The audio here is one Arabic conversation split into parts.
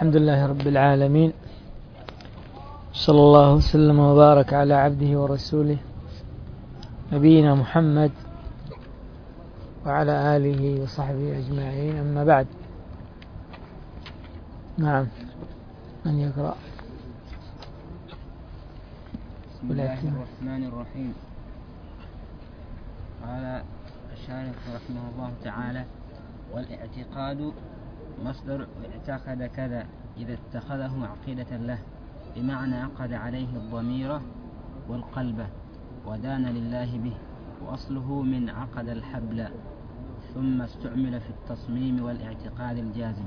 الحمد لله رب العالمين، صلى الله وسلم وبارك على عبده ورسوله نبينا محمد وعلى آله وصحبه أجمعين، أما بعد. نعم، من يقرأ؟ بسم الله الرحمن الرحيم. قال الشارح رحمه الله تعالى: والاعتقاد مصدر اعتقد كذا إذا اتخذه عقيدة له، بمعنى عقد عليه الضمير والقلب ودان لله به، وأصله من عقد الحبل، ثم استعمل في التصميم والاعتقاد الجازم.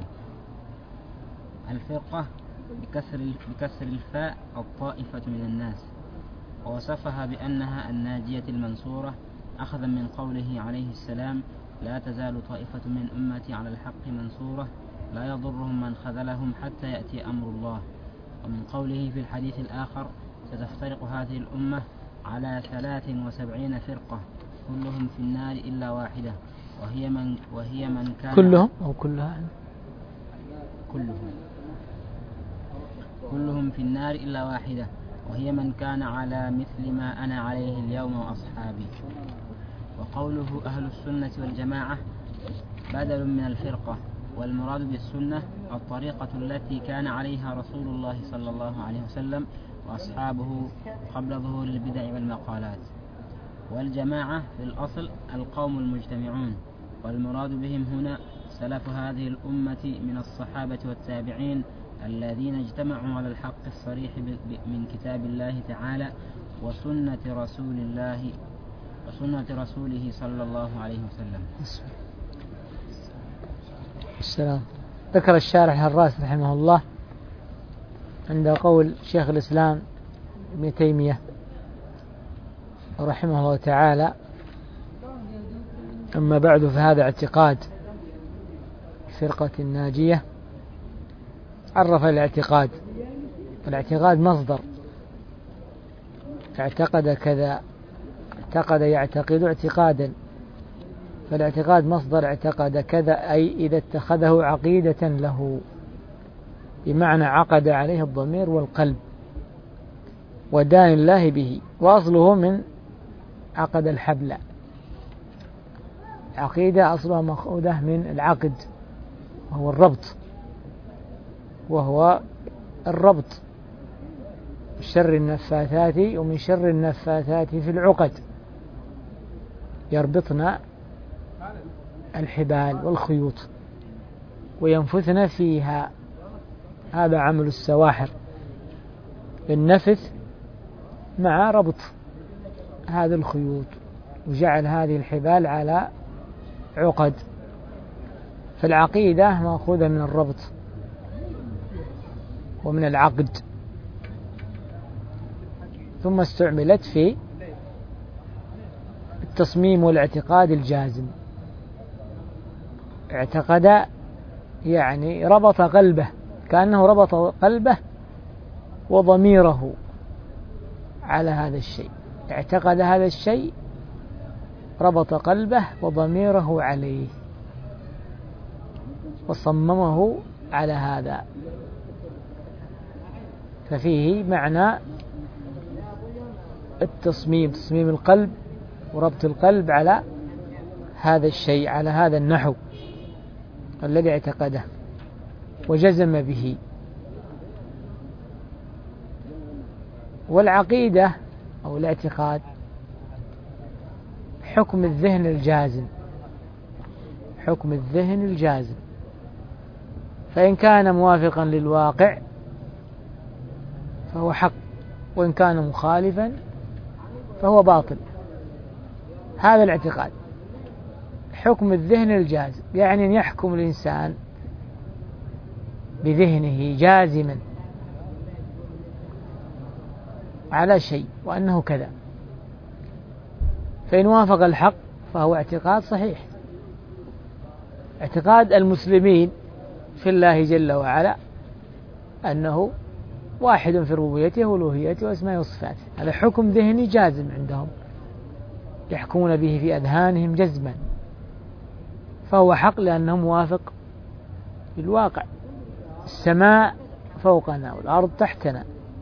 الفرقة بكسر الفاء الطائفة من الناس، ووصفها بأنها الناجية المنصورة، أخذا من قوله عليه السلام: لا تزال طائفة من أمتي على الحق منصورة لا يضرهم من خذلهم حتى يأتي أمر الله. ومن قوله في الحديث الآخر: ستفترق هذه الأمة على 73 فرقة كلهم في النار إلا واحدة وهي من كان كلهم أو كلها كلهم في النار إلا واحدة وهي من كان على مثل ما أنا عليه اليوم وأصحابي. وقوله أهل السنة والجماعة بدل من الفرقة، والمراد بالسنة الطريقة التي كان عليها رسول الله صلى الله عليه وسلم وأصحابه قبل ظهور البدع والمقالات. والجماعة في الأصل القوم المجتمعون، والمراد بهم هنا سلف هذه الأمة من الصحابة والتابعين الذين اجتمعوا على الحق الصريح من كتاب الله تعالى وسنة رسوله صلى الله عليه وسلم. السلام. ذكر الشارح الراس رحمه الله عند قول شيخ الإسلام ابن تيمية رحمه الله تعالى: أما بعد، فهذا اعتقاد الفرقة الناجية. عرف الاعتقاد: الاعتقاد مصدر اعتقد كذا، اعتقد يعتقد اعتقادا، فالاعتقاد مصدر اعتقد كذا، أي إذا اتخذه عقيدة له، بمعنى عقد عليه الضمير والقلب ودان الله به، وأصله من عقد الحبل. عقيدة أصلها مأخوذة من العقد، وهو الربط شر النفاثات، ومن شر النفاثات في العقد، يربطن الحبال والخيوط وينفثن فيها. هذا عمل السواحر، النفث مع ربط هذه الخيوط وجعل هذه الحبال على عقد. فالعقيدة مأخوذة من الربط ومن العقد، ثم استعملت في التصميم والاعتقاد الجازم. اعتقد يعني ربط قلبه، كأنه ربط قلبه وضميره على هذا الشيء. اعتقد هذا الشيء، ربط قلبه وضميره عليه وصممه على هذا، ففيه معنى التصميم، تصميم القلب وربط القلب على هذا الشيء، على هذا النحو الذي اعتقده وجزم به. والعقيدة أو الاعتقاد حكم الذهن الجازم، حكم الذهن الجازم، فإن كان موافقا للواقع فهو حق، وإن كان مخالفا فهو باطل. هذا الاعتقاد حكم الذهن الجازم، يعني أن يحكم الإنسان بذهنه جازما على شيء وأنه كذا، فإن وافق الحق فهو اعتقاد صحيح. اعتقاد المسلمين في الله جل وعلا أنه واحد في ربوبيته وألوهيته وأسمائه وصفاته، هذا حكم ذهني جازم عندهم، يحكمون به في أذهانهم جزما، فهو حق لأنه موافق للواقع. السماء فوقنا والأرض تحتنا،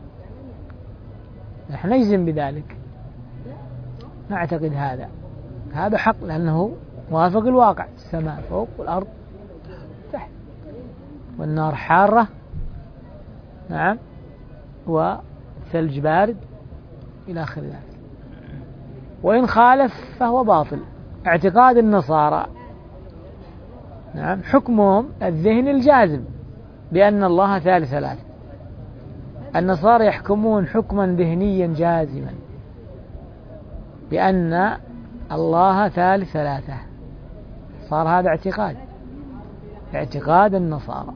نحن نجزم بذلك، نعتقد هذا حق لأنه موافق الواقع، السماء فوق والأرض تحت، والنار حارة، نعم، والثلج بارد إلى آخر ذلك. وإن خالف فهو باطل. اعتقاد النصارى، نعم، حكمهم الذهن الجازم بأن الله ثالث ثلاثة. النصارى يحكمون حكما ذهنيا جازما بأن الله ثالث ثلاثة، صار هذا اعتقاد النصارى،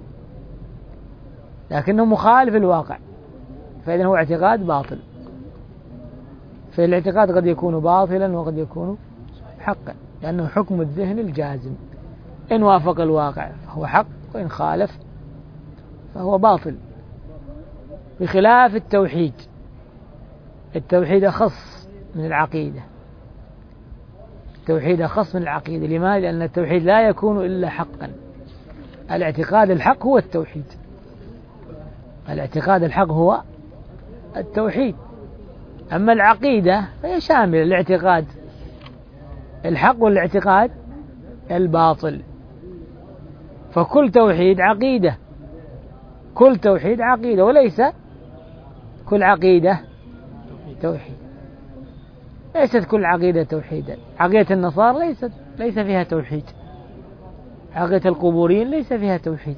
لكنه مخالف الواقع، فإذا هو اعتقاد باطل. فالاعتقاد قد يكون باطلا وقد يكون حقا، لأنه حكم الذهن الجازم، إن وافق الواقع فهو حق، وإن خالف فهو باطل. بخلاف التوحيد، التوحيد أخص من العقيدة، التوحيد أخص من العقيدة. لماذا؟ لأن التوحيد لا يكون إلا حقا. الاعتقاد الحق هو التوحيد، الاعتقاد الحق هو التوحيد. أما العقيدة فهي شاملة الاعتقاد الحق والاعتقاد الباطل، فكل توحيد عقيدة، كل توحيد عقيدة، وليس كل عقيدة توحيد. ليست كل عقيدة توحيدا. عقيدة النصارى ليس فيها توحيد، عقيدة القبوريين ليس فيها توحيد.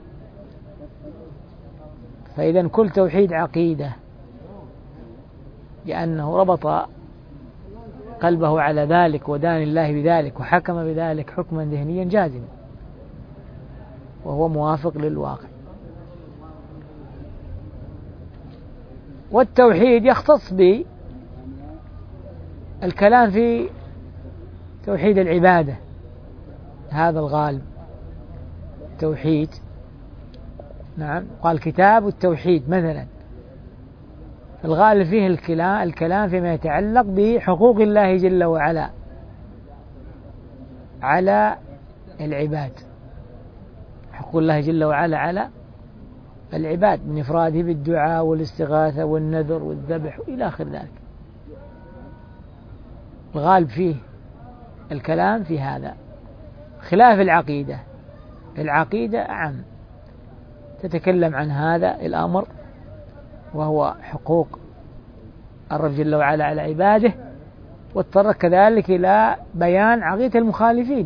فإذا كل توحيد عقيدة، لأنه ربط قلبه على ذلك ودان الله بذلك وحكم بذلك حكما ذهنيا جازما، وهو موافق للواقع. والتوحيد يختص بالكلام في توحيد العبادة، هذا الغالب توحيد، نعم، قال كتاب التوحيد مثلا، الغالب فيه الكلام فيما يتعلق بحقوق الله جل وعلا على العباد، حقوق الله جل وعلا على العباد من إفراده بالدعاء والاستغاثة والنذر والذبح إلى آخر ذلك. الغالب فيه الكلام في هذا، خلاف العقيدة. العقيدة أعم، تتكلم عن هذا الأمر وهو حقوق الرب جل وعلا على عباده، وتطرق كذلك إلى بيان عقيدة المخالفين،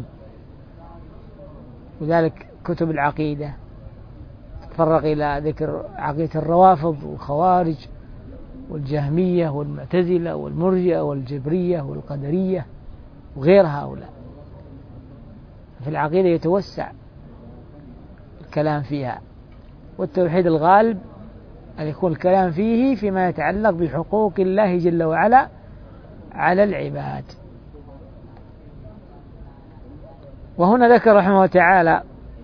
وذلك كتب العقيدة تتطرق إلى ذكر عقيدة الروافض والخوارج والجهمية والمعتزلة والمرجئة والجبرية والقدرية وغير هؤلاء. في العقيدة يتوسع الكلام فيها، والتوحيد الغالب أن يكون الكلام فيه فيما يتعلق بحقوق الله جل وعلا على العباد. وهنا ذكر رحمه الله تعالى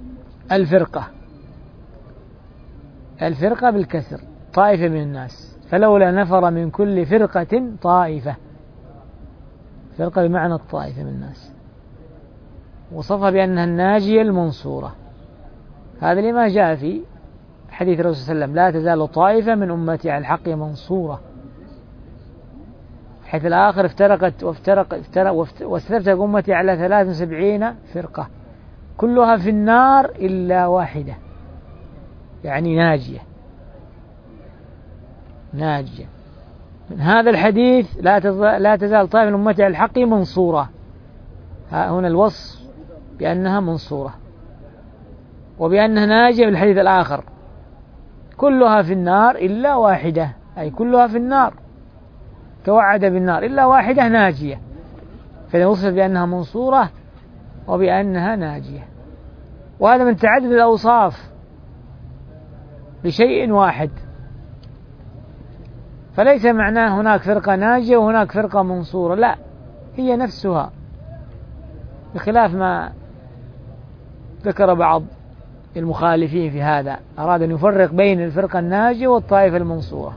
الفرقة بالكسر، طائفة من الناس، فلولا نفر من كل فرقة طائفة، فرقة بمعنى الطائفة من الناس، وصفها بأنها الناجية المنصورة. هذا لما جاء في حديث الرسول صلى الله عليه وسلم: لا تزال طائفة من أمتي على الحق منصورة. حيث الآخر واستفترق أمتي على 73 فرقة كلها في النار إلا واحدة، يعني ناجية. من هذا الحديث لا تزال طائفة من أمتي على الحق منصورة، هنا الوصف بأنها منصورة، وبأنها ناجية. بالحديث الآخر كلها في النار إلا واحدة، أي كلها في النار، توعد بالنار إلا واحدة ناجية. فإذا وصفت بأنها منصورة وبأنها ناجية، وهذا من تعدد الأوصاف بشيء واحد. فليس معناه هناك فرقة ناجية وهناك فرقة منصورة، لا، هي نفسها، بخلاف ما ذكر بعض المخالفين في هذا، أراد أن يفرق بين الفرقة الناجية والطائفة المنصورة،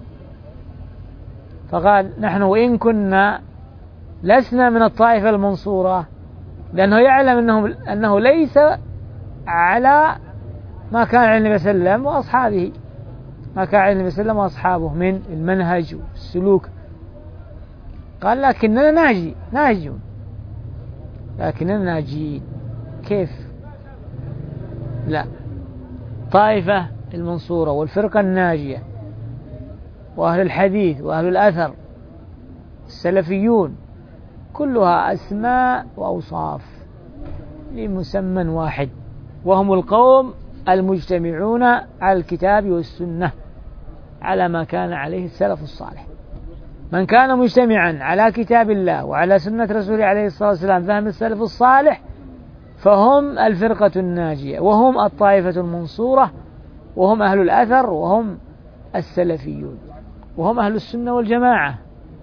فقال: نحن وإن كنا لسنا من الطائفة المنصورة، لأنه يعلم أنه ليس على ما كان على النبي صلى الله عليه وسلم وأصحابه، ما كان على النبي صلى الله عليه وسلم وأصحابه من المنهج والسلوك. قال لكننا ناجون، لكننا ناجين. كيف؟ لا، طائفة المنصورة والفرقة الناجية وأهل الحديث وأهل الأثر السلفيون كلها أسماء وأوصاف لمسمى واحد، وهم القوم المجتمعون على الكتاب والسنة على ما كان عليه السلف الصالح. من كان مجتمعا على كتاب الله وعلى سنة رسوله عليه الصلاة والسلام فهم السلف الصالح فهم الفرقة الناجية، وهم الطائفة المنصورة، وهم أهل الأثر، وهم السلفيون، وهم أهل السنة والجماعة.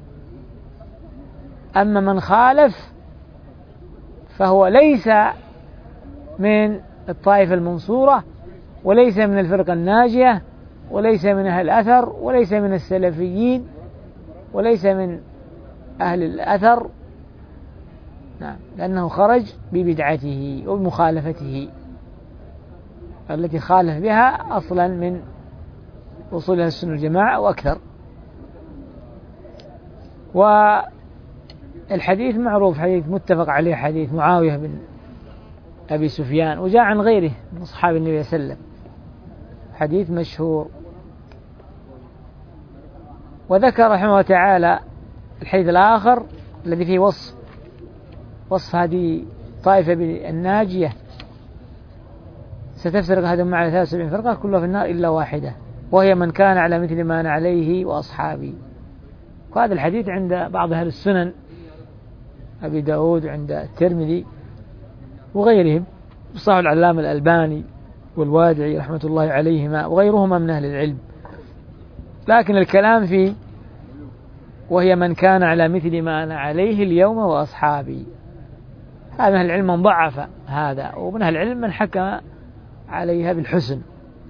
أما من خالف فهو ليس من الطائفة المنصورة، وليس من الفرقة الناجية، وليس من أهل الأثر، وليس من السلفيين، وليس من أهل الأثر. نعم، لأنه خرج ببدعته وبمخالفته التي خالف بها أصلا من وصولها السنة والجماعة وأكثر. والحديث معروف، حديث متفق عليه، حديث معاوية بن أبي سفيان، وجاء عن غيره من أصحاب النبي صلى الله عليه وسلم، حديث مشهور. وذكر رحمه الله تعالى الحديث الآخر الذي فيه وصف هذه طائفة الناجية: ستفترق هذه الأمة على 73 فرقة كلها في النار إلا واحدة وهي من كان على مثل ما أنا عليه وأصحابي. وهذا الحديث عند بعض أهل السنن، أبي داود، عند الترمذي وغيرهم، صححه العلامة الألباني والوادعي رحمة الله عليهما وغيرهما من أهل العلم. لكن الكلام فيه وهي من كان على مثل ما أنا عليه اليوم وأصحابي. هذا أهل العلم من ضعف هذا، ومن أهل العلم من حكم عليها بالحسن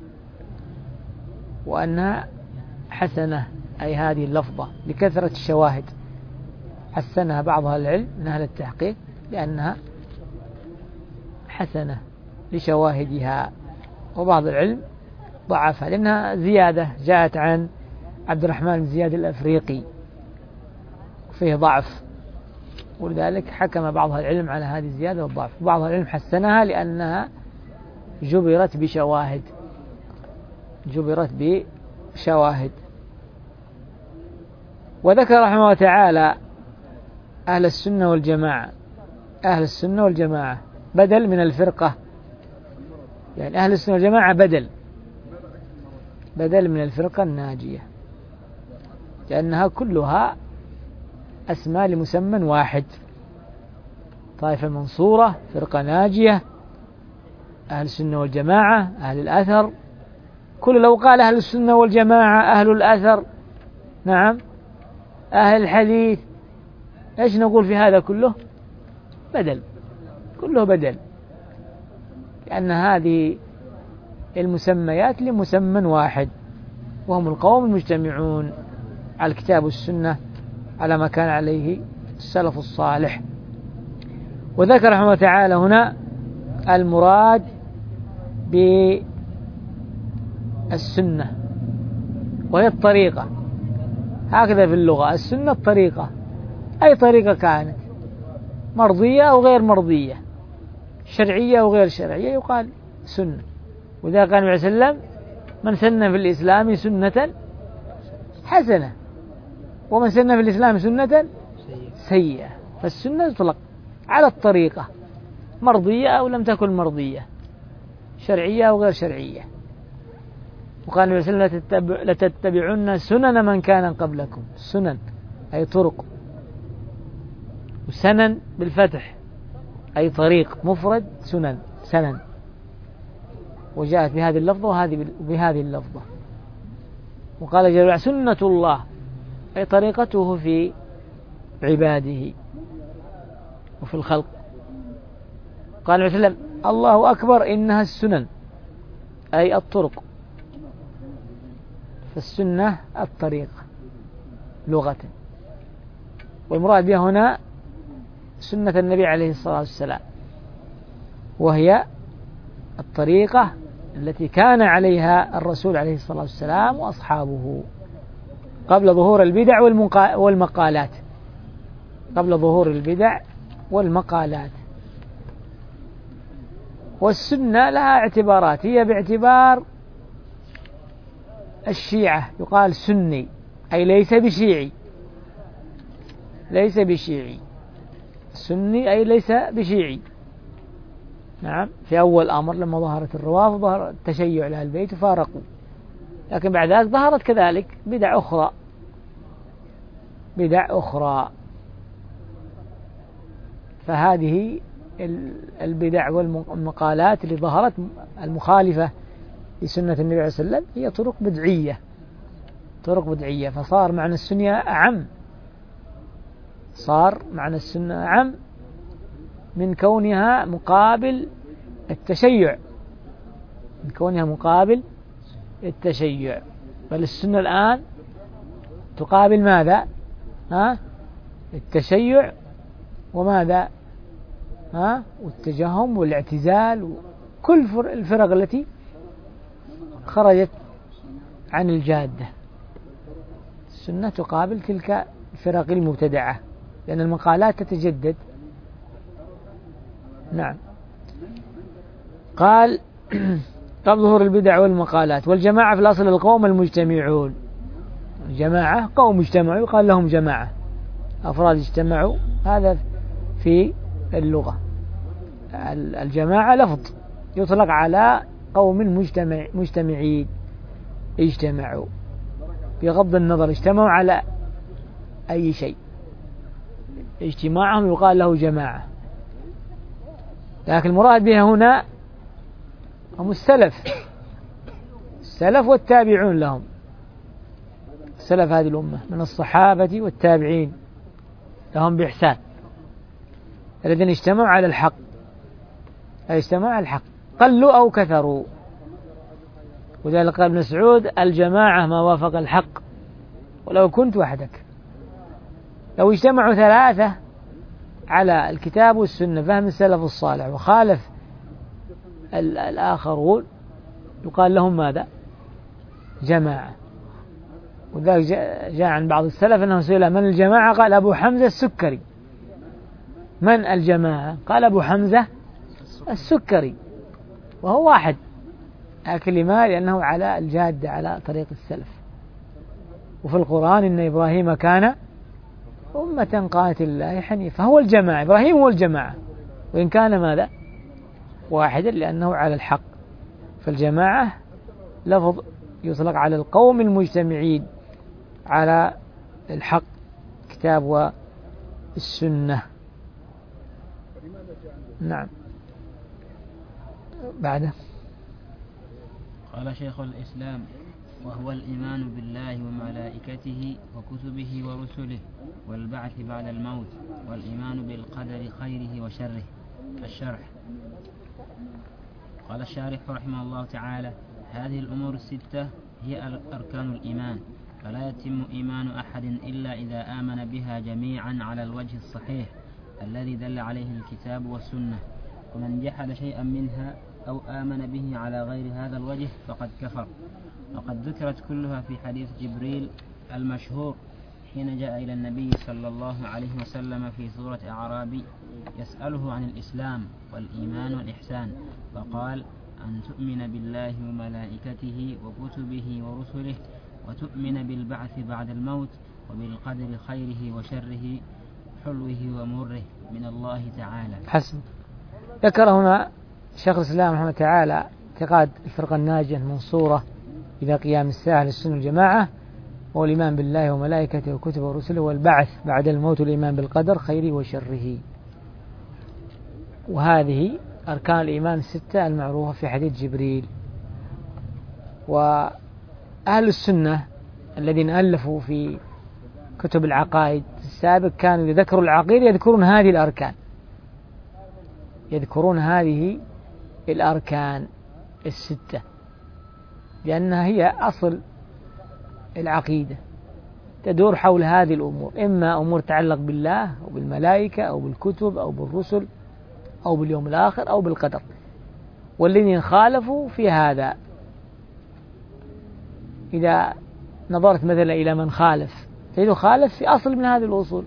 وأنها حسنة، أي هذه اللفظة لكثرة الشواهد. حسنها بعض أهل العلم من أهل التحقيق لأنها حسنة لشواهدها، وبعض العلم ضعفها لأنها زيادة جاءت عن عبد الرحمن بن زياد الأفريقي فيه ضعف، ولذلك حكم بعض العلم على هذه الزيادة والضعف. بعض العلم حسنها لأنها جبرت بشواهد. وذكر رحمه الله تعالى أهل السنة والجماعة بدل من الفرقة، يعني أهل السنة والجماعة بدل من الفرقة الناجية، لأنها كلها أسماء لمسمى واحد: طائفة منصورة، فرقة ناجية، أهل السنة والجماعة، أهل الأثر. لو قال أهل السنة والجماعة، أهل الأثر، نعم، أهل الحديث، إيش نقول في هذا كله؟ كله بدل، لأن هذه المسميات لمسمى واحد، وهم القوم المجتمعون على الكتاب والسنة على ما كان عليه السلف الصالح. وذكر رحمه الله تعالى هنا المراد بالسنة وهي الطريقة، هكذا في اللغة السنة الطريقة، أي طريقة كانت، مرضية أو غير مرضية، شرعية أو غير شرعية، يقال سنة. وإذا قال النبي صلى الله عليه وسلم: من سن في الإسلام سنة حسنة ومن سن في الإسلام سنة سيئة. فالسنة تطلق على الطريقة، مرضية أو لم تكن مرضية، شرعية أو غير شرعية. وقال النبي صلى الله عليه وسلم: لتتبعن سنن من كان قبلكم. سنن أي طرق، وسنن بالفتح أي طريق، مفرد سنن، وجاءت بهذه اللفظة وهذه بهذه اللفظة. وقال جل وعلا: سنة الله أي طريقته في عباده وفي الخلق. قال النبي صلى الله عليه وسلم: الله أكبر إنها السنن أي الطرق. فالسنة الطريقة لغة، والمراد بها هنا سنة النبي عليه الصلاة والسلام، وهي الطريقة التي كان عليها الرسول عليه الصلاة والسلام وأصحابه قبل ظهور البدع والمقالات، قبل ظهور البدع والمقالات. والسنة لها اعتبارات، هي باعتبار الشيعة يقال سني، أي ليس بشيعي، ليس بشيعي، سني أي ليس بشيعي. نعم، في أول أمر لما ظهرت الروافض ظهر التشيع لأهل البيت وفارقوا، لكن بعد ذلك ظهرت كذلك بدع أخرى، بدع أخرى. فهذه البدع والمقالات اللي ظهرت المخالفة لسنة النبي عليه الصلاة والسلام هي طرق بدعية، طرق بدعية. فصار معنى السنة أعم، صار معنى السنة أعم من كونها مقابل التشيع، من كونها مقابل التشيع. بل السنة الآن تقابل ماذا؟ التشيع، وماذا؟ والتجهم والاعتزال وكل الفرق التي خرجت عن الجادة. السنة تقابل تلك الفرق المبتدعة، لأن المقالات تتجدد. نعم. قال قبل ظهور البدع والمقالات. والجماعة في الأصل القوم المجتمعون، الجماعة قوم اجتمعوا يقال لهم جماعة، أفراد اجتمعوا، هذا في اللغة. الجماعة لفظ يطلق على قوم مجتمعين، اجتمعوا بغض النظر اجتمعوا على أي شيء، اجتماعهم يقال له جماعة. لكن المراد بها هنا هم السلف، السلف والتابعون لهم، سلف هذه الأمة من الصحابة والتابعين لهم بإحسان، الذين اجتمعوا على الحق، اجتمعوا على الحق قلوا أو كثروا. وذلك قال ابن مسعود: الجماعة ما وافق الحق ولو كنت وحدك. لو اجتمعوا ثلاثة على الكتاب والسنة فهم السلف الصالح وخالف الآخرون يقال لهم ماذا؟ جماعة. وذلك جاء عن بعض السلف أنه سئل: من الجماعة؟ قال: أبو حمزة السكري. من الجماعة؟ قال: أبو حمزة السكري، وهو واحد. لكن لما؟ لأنه على الجادة، على طريق السلف. وفي القرآن: إن إبراهيم كان أمة قانتا لله حنيفا. فهو الجماعة، إبراهيم هو الجماعة، وإن كان ماذا؟ واحدا، لأنه على الحق. فالجماعة لفظ يطلق على القوم المجتمعين على الحق، كتاب والسنة. نعم. بعده قال شيخ الإسلام: وهو الإيمان بالله وملائكته وكتبه ورسله والبعث بعد الموت والإيمان بالقدر خيره وشره. الشرح. قال الشارح رحمه الله تعالى: هذه الأمور الستة هي أركان الإيمان، فلا يتم إيمان أحد إلا إذا آمن بها جميعا على الوجه الصحيح الذي دل عليه الكتاب والسنة. ومن جحد شيئا منها أو آمن به على غير هذا الوجه فقد كفر. وقد ذكرت كلها في حديث جبريل المشهور حين جاء إلى النبي صلى الله عليه وسلم في سورة أعرابي يسأله عن الإسلام والإيمان والإحسان، فقال: أن تؤمن بالله وملائكته وكتبه ورسله وتؤمن بالبعث بعد الموت وبالقدر خيره وشره حلوه ومره من الله تعالى. حسن. ذكر هنا شيخ الإسلام رحمه تعالى اعتقاد الفرقة الناجية المنصورة إلى قيام الساعة للسنة والجماعة، هو الإيمان بالله وملائكته وكتبه ورسله والبعث بعد الموت والإيمان بالقدر خيره وشره. وهذه أركان الإيمان الستة المعروفة في حديث جبريل. وأهل السنة الذين ألفوا في كتب العقائد السابق كانوا يذكروا العقيدة يذكرون هذه الأركان، يذكرون هذه الأركان الستة، لأنها هي أصل العقيدة، تدور حول هذه الأمور، إما أمور تتعلق بالله أو بالملائكة أو بالكتب أو بالرسل أو باليوم الآخر أو بالقدر. والذين خالفوا في هذا. إذا نظرت مثلا إلى من خالف تجده خالف في أصل من هذه الأصول.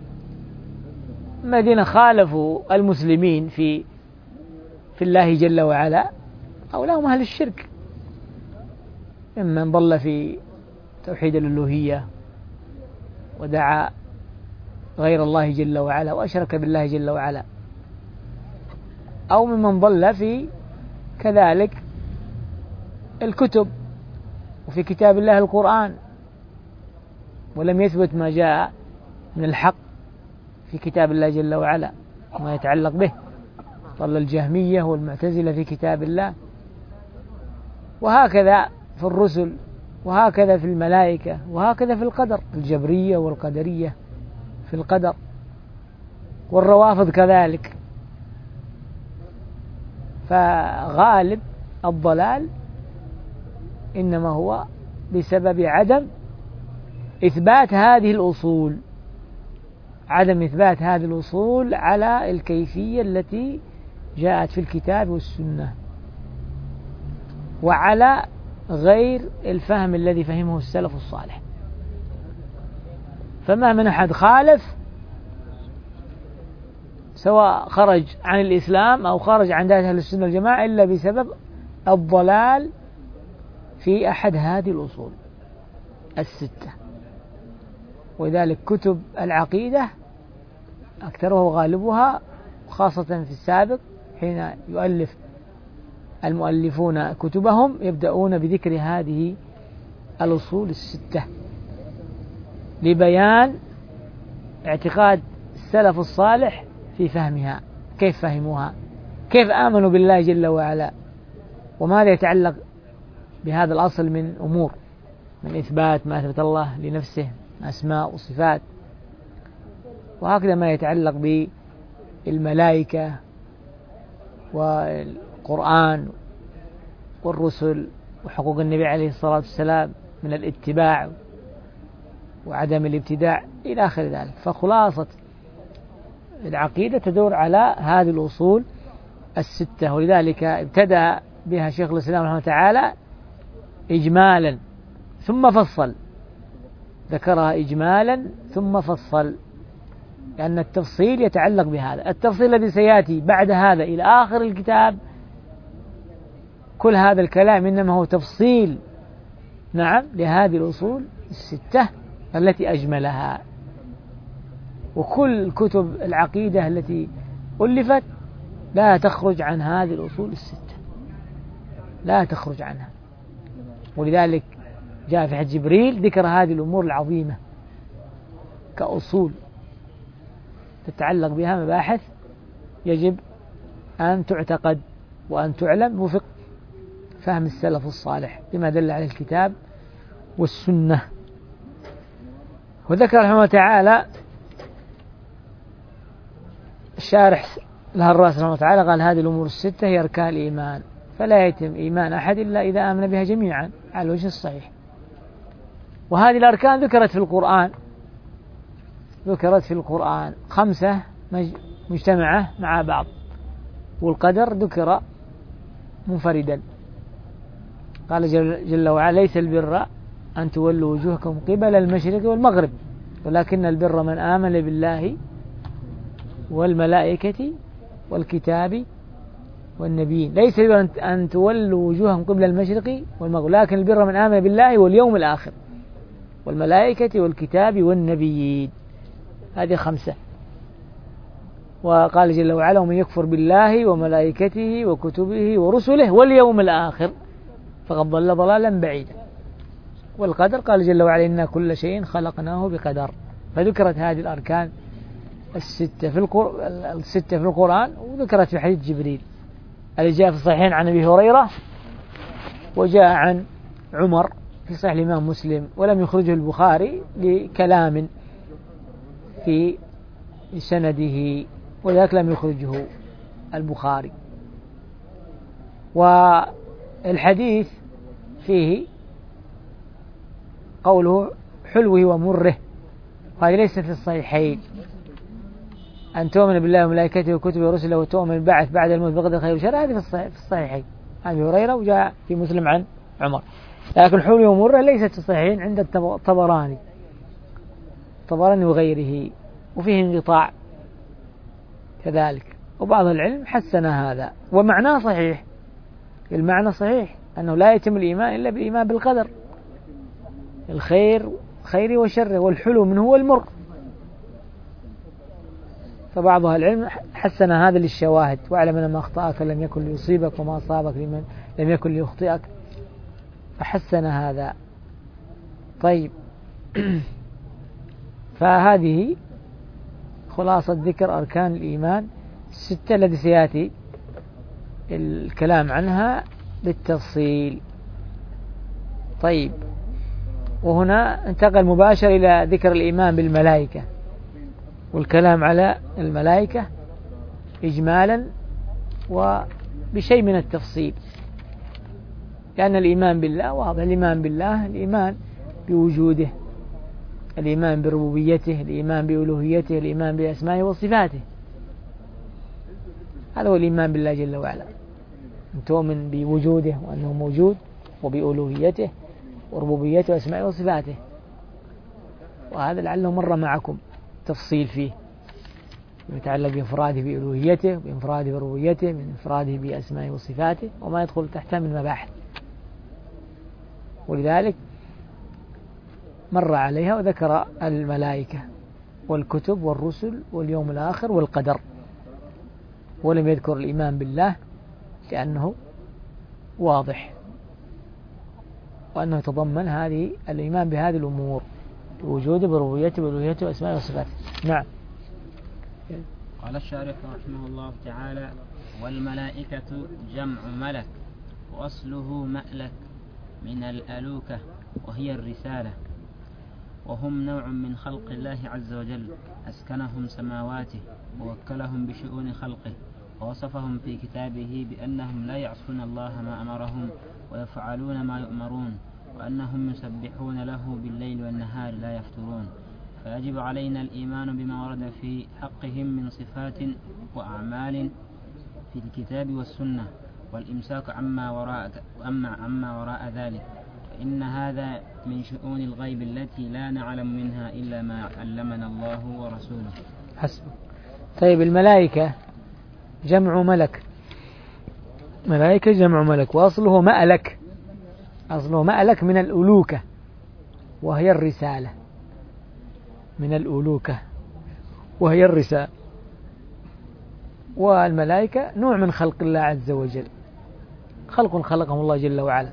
الذين خالفوا المسلمين في الله جل وعلا هؤلاء هم أهل الشرك، ممن ضل في توحيد الألوهية ودعا غير الله جل وعلا وأشرك بالله جل وعلا، أو ممن ضل في كذلك الكتب، وفي كتاب الله القرآن ولم يثبت ما جاء من الحق في كتاب الله جل وعلا وما يتعلق به. ضل الجهمية والمعتزلة في كتاب الله، وهكذا في الرسل، وهكذا في الملائكة، وهكذا في القدر، الجبرية والقدرية في القدر، والروافض كذلك. فغالب الضلال إنما هو بسبب عدم إثبات هذه الأصول، عدم إثبات هذه الأصول على الكيفية التي جاءت في الكتاب والسنة، وعلى غير الفهم الذي فهمه السلف الصالح. فما من أحد خالف، سواء خرج عن الإسلام أو خرج عن دائرة أهل السنة والجماعة، إلا بسبب الضلال في أحد هذه الأصول الستة. ولذلك كتب العقيدة أكثرها وغالبها، خاصة في السابق حين يؤلف المؤلفون كتبهم، يبدأون بذكر هذه الأصول الستة لبيان اعتقاد السلف الصالح في فهمها، كيف فهموها، كيف آمنوا بالله جل وعلا، وماذا يتعلق بهذا الأصل من أمور، من إثبات ما أثبت الله لنفسه أسماء وصفات، وهكذا ما يتعلق بالملائكة والقرآن والرسل وحقوق النبي عليه الصلاة والسلام من الاتباع وعدم الابتداع إلى آخر ذلك. فخلاصة العقيدة تدور على هذه الأصول الستة، ولذلك ابتدأ بها شيخ الإسلام رحمه تعالى إجمالا ثم فصل، ذكرها إجمالا ثم فصل، لأن التفصيل يتعلق بهذا. التفصيل الذي سيأتي بعد هذا إلى آخر الكتاب، كل هذا الكلام إنما هو تفصيل نعم لهذه الأصول الستة التي أجملها. وكل كتب العقيدة التي ألفت لا تخرج عن هذه الأصول الستة، لا تخرج عنها. ولذلك جاء في حديث جبريل ذكر هذه الأمور العظيمة كأصول تتعلق بها مباحث يجب أن تعتقد وأن تعلم وفق فهم السلف الصالح بما دل عليه الكتاب والسنة. وذكر رحمه الله تعالى الشارح لها الراس رحمه الله تعالى قال هذه الأمور الستة هي أركان الإيمان، فلا يتم إيمان أحد إلا إذا آمن بها جميعا على الوجه الصحيح. وهذه الأركان ذكرت في القرآن، ذكرت في القرآن 5 مجتمعة مع بعض، والقدر ذكر منفردا. قال جل وعلا ليس البر أن تولوا وجوهكم قبل المشرق والمغرب ولكن البر من آمن بالله والملائكة والكتاب والنبيين. ليس البر أن تولوا وجوهكم قبل المشرق والمغرب لكن البر من آمن بالله واليوم الآخر والملائكة والكتاب والنبيين. هذه 5. وقال جل وعلا ومن يكفر بالله وملائكته وكتبه ورسله واليوم الآخر فقد ضل ضلالا بعيدا. والقدر قال جل وعلا إنا كل شيء خلقناه بقدر. فذكرت هذه الأركان الستة في القرآن، وذكرت في حديث جبريل الذي جاء في الصحيحين عن أبي هريرة وجاء عن عمر في صحيح الإمام مسلم، ولم يخرجه البخاري لكلام في سنده ولذلك لم يخرجه البخاري. والحديث فيه قوله حلوه ومره، هذه ليست في الصحيحين أن تؤمن بالله وملائكته وكتبه ورسله وتؤمن بالبعث بعد الموت بقدر خير وشر، هذه في الصحيحين عن أبي هريرة، وجاء في مسلم عن عمر. لكن حلو ومرة ليست في الصحيحين عند الطبراني وغيره، وفيه انقطاع كذلك. وبعض العلم حسن هذا، ومعناه صحيح، المعنى صحيح أنه لا يتم الإيمان إلا بالإيمان بالقدر، الخير خير وشر، والحلو منه هو المر. فبعض العلم حسن هذا للشواهد، واعلم أن ما أخطأك لم يكن ليصيبك وما أصابك لم يكن ليخطئك، فحسن هذا. طيب فهذه خلاصة ذكر أركان الإيمان الستة التي سيأتي الكلام عنها بالتفصيل. طيب، وهنا انتقل مباشر إلى ذكر الإيمان بالملائكة والكلام على الملائكة إجمالا وبشيء من التفصيل، لأن الإيمان بالله واضح. الإيمان بالله الإيمان بوجوده، الإيمان بربوبيته، الإيمان بألوهيته، الإيمان بأسمائه وصفاته، هذا هو الإيمان بالله جل وعلا. أن تؤمن بوجوده وأنه موجود، وبألوهيته وربوبيته وأسمائه وصفاته، وهذا لعله مر معكم تفصيل فيه، يتعلق بإنفراده بألوهيته، بإنفراده بربوبيته، من إنفراده بأسمائه وصفاته، وما يدخل تحتها من مباحث. ولذلك مر عليها وذكر الملائكة والكتب والرسل واليوم الآخر والقدر، ولم يذكر الإيمان بالله لأنه واضح، وأنه يتضمن هذه الإيمان بهذه الأمور، بوجوده بربوبيته بألوهيته وأسمائه وصفاته. نعم. قال الشارح رحمه الله تعالى: والملائكة جمع ملك، وأصله مألك من الألوكة، وهي الرسالة، وهم نوع من خلق الله عز وجل، أسكنهم سماواته ووكلهم بشؤون خلقه، ووصفهم في كتابه بأنهم لا يعصون الله ما أمرهم ويفعلون ما يؤمرون، وأنهم يسبحون له بالليل والنهار لا يفترون. فيجب علينا الإيمان بما ورد في حقهم من صفات وأعمال في الكتاب والسنة، والإمساك عما وراء ذلك، فإن هذا من شؤون الغيب التي لا نعلم منها إلا ما علمنا الله ورسوله. حسب. طيب، الملائكة جمع ملك، ملائكة جمع ملك، وأصله مألك، أصله مألك من الألوكة، وهي الرسالة، من الألوكة وهي الرسالة. والملائكة نوع من خلق الله عز وجل، خلق خلقهم الله جل وعلا،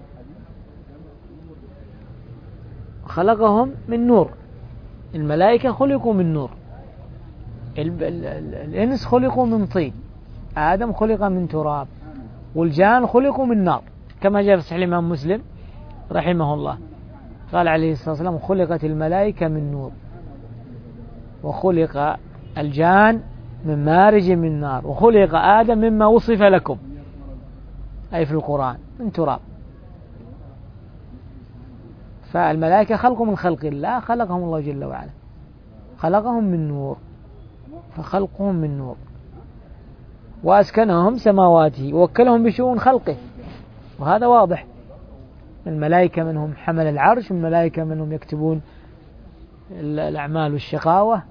خلقهم من نور. الملائكة خلقوا من نور، الإنس خلقوا من طين، آدم خلق من تراب، والجان خلقوا من نار، كما جاء في صحيح الإمام مسلم رحمه الله، قال عليه الصلاة والسلام: خلقت الملائكة من نور، وخلق الجان من مارج من نار، وخلق آدم مما وصف لكم، أي في القرآن، من تراب. فالملائكة خلق من خلق الله، خلقهم الله جل وعلا، خلقهم من نور، فخلقهم من نور، وأسكنهم سماواته، ووكلهم بشؤون خلقه، وهذا واضح. الملائكة منهم حمل العرش، والملائكة منهم يكتبون الأعمال والشقاوة،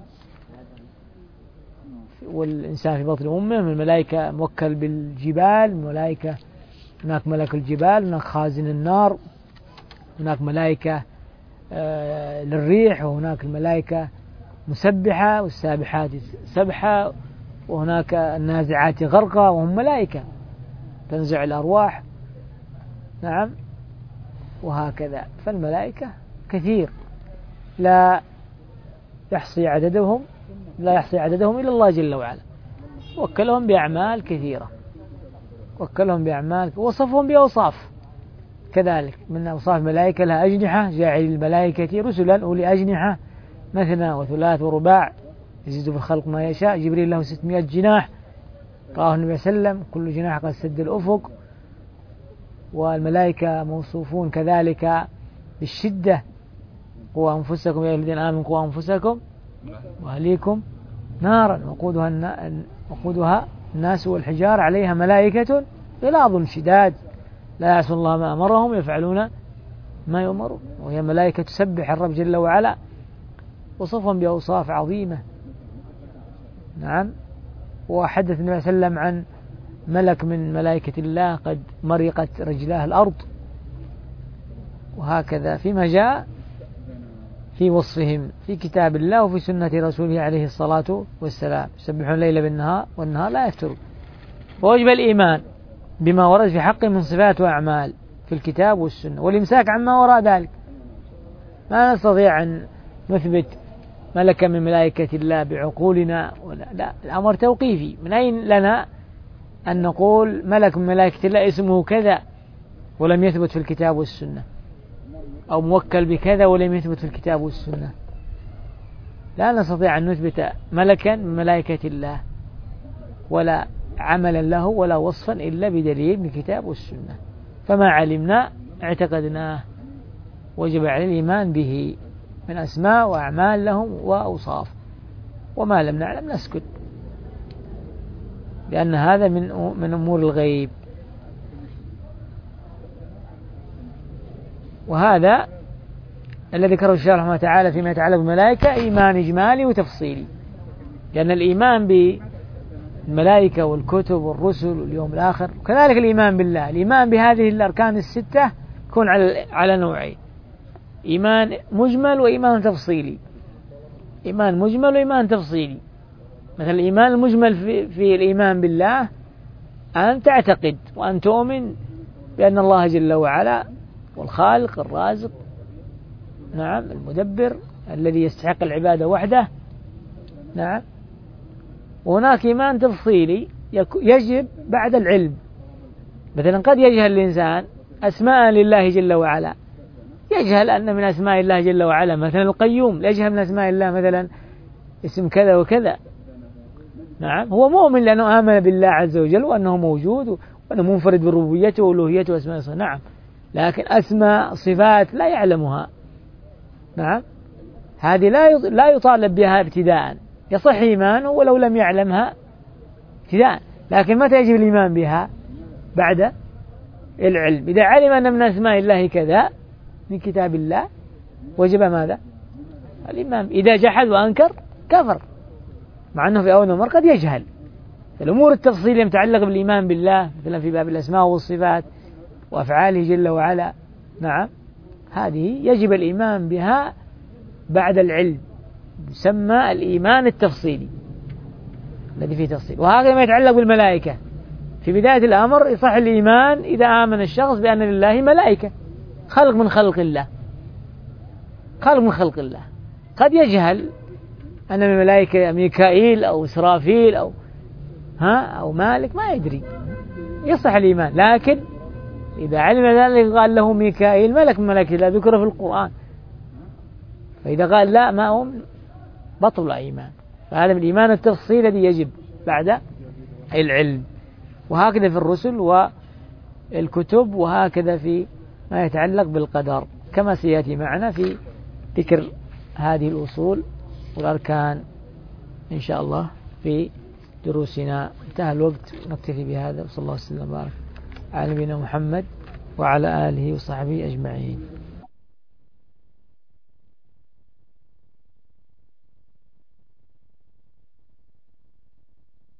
والإنسان في بطن أمه. من الملائكة موكل بالجبال، الملائكة هناك ملك الجبال، هناك خازن النار، هناك ملائكة للريح، وهناك الملائكة مسبحة والسابحات سبحة، وهناك النازعات غرقا، وهم ملائكة تنزع الأرواح. نعم، وهكذا. فالملائكة كثير لا يحصي عددهم إلا الله جل وعلا، وكلهم بأعمال كثيرة، وصفهم بأوصاف كذلك. من أوصاف الملائكة لها أجنحة، جاعل الملائكة رسلا أولي أجنحة مثنى وثلاث ورباع يزيد في الخلق ما يشاء. جبريل له 600 جناح، رآه النبي صلى الله عليه وسلم، كل جناح قد سد الأفق. والملائكة موصوفون كذلك بالشدة: قوا أنفسكم يا الذين آمنوا قوا أنفسكم وأهليكم نارا وقودها الناس والحجار عليها ملائكة غلاظ شداد لا يعصون الله ما أمرهم يفعلون ما يؤمرون. وهي ملائكة تسبح الرب جل وعلا وصفهم بأوصاف عظيمة. نعم. وحدث النبي صلى الله عليه وسلم عن ملك من ملائكة الله قد مرقت رجلاه الأرض، وهكذا فيما جاء في وصفهم في كتاب الله وفي سنة رسوله عليه الصلاة والسلام. يسبحون الليل بالنهار والنهار لا يفترون. ووجب الإيمان بما ورد في حقه من صفات وأعمال في الكتاب والسنة، والإمساك عما وراء ذلك. ما نستطيع أن نثبت ملكا من ملائكة الله بعقولنا لا، الأمر توقيفي. من أين لنا أن نقول ملك من ملائكة الله اسمه كذا ولم يثبت في الكتاب والسنة، أو موكل بكذا ولم يثبت في الكتاب والسنة؟ لا نستطيع أن نثبت ملكا من ملائكة الله ولا عملا له ولا وصفا إلا بدليل من الكتاب والسنة. فما علمنا اعتقدناه، وجب على الإيمان به من أسماء وأعمال لهم وأوصاف. وما لم نعلم نسكت، لأن هذا من أمور الغيب. وهذا الذي ذكره الشيخ رحمه الله تعالى فيما يتعلق بالملائكة إيمان إجمالي وتفصيلي، لأن الإيمان بالملائكة والكتب والرسل واليوم الآخر وكذلك الإيمان بالله، الإيمان بهذه الأركان الستة يكون على نوعين: إيمان مجمل وإيمان تفصيلي. إيمان مجمل وإيمان تفصيلي. مثل الإيمان المجمل في الإيمان بالله أن تعتقد وأن تؤمن بأن الله جل وعلا والخالق الرازق، نعم، المدبر الذي يستحق العبادة وحده، نعم. وهناك إيمان تفصيلي يجب بعد العلم. مثلا قد يجهل الإنسان أسماء لله جل وعلا، يجهل أن من أسماء الله جل وعلا مثلا القيوم، يجهل من أسماء الله مثلا اسم كذا وكذا، نعم. هو مؤمن لأنه آمن بالله عز وجل وأنه موجود وأنه منفرد بربوبيته وألوهيته وأسماء، نعم، لكن أسماء صفات لا يعلمها، نعم. هذه لا يطالب بها ابتداء، يصح إيمانه ولو لم يعلمها ابتداء، لكن متى يجب الإيمان بها؟ بعد العلم. إذا علم أن من أسماء الله كذا من كتاب الله وجب ماذا؟ الإيمان. إذا جحد وأنكر كفر، مع أنه في أول الأمر قد يجهل. الأمور التفصيلية المتعلقة بالإيمان بالله مثلا في باب الأسماء والصفات وأفعاله جل وعلا، نعم، هذه يجب الإيمان بها بعد العلم، يسمى الإيمان التفصيلي الذي فيه تفصيل. وهذا ما يتعلق بالملائكة. في بداية الأمر يصح الإيمان إذا آمن الشخص بأن لله ملائكة، خلق من خلق الله، خلق من خلق الله. قد يجهل أن الملائكة ميكائيل أو إسرافيل أو مالك، ما يدري، يصح الإيمان. لكن إذا علم ذلك قال له ميكائيل ملك من ملائكة الله ذكر في القرآن، فإذا قال لا ما هم بطل إيمان. فهذا من الإيمان التفصيلي الذي يجب بعد العلم. وهكذا في الرسل والكتب، وهكذا في ما يتعلق بالقدر، كما سيأتي معنا في ذكر هذه الأصول والأركان إن شاء الله في دروسنا. انتهى الوقت، نكتفي بهذا، وصلى الله وسلم وبارك على نبينا محمد وعلى آله وصحبه أجمعين.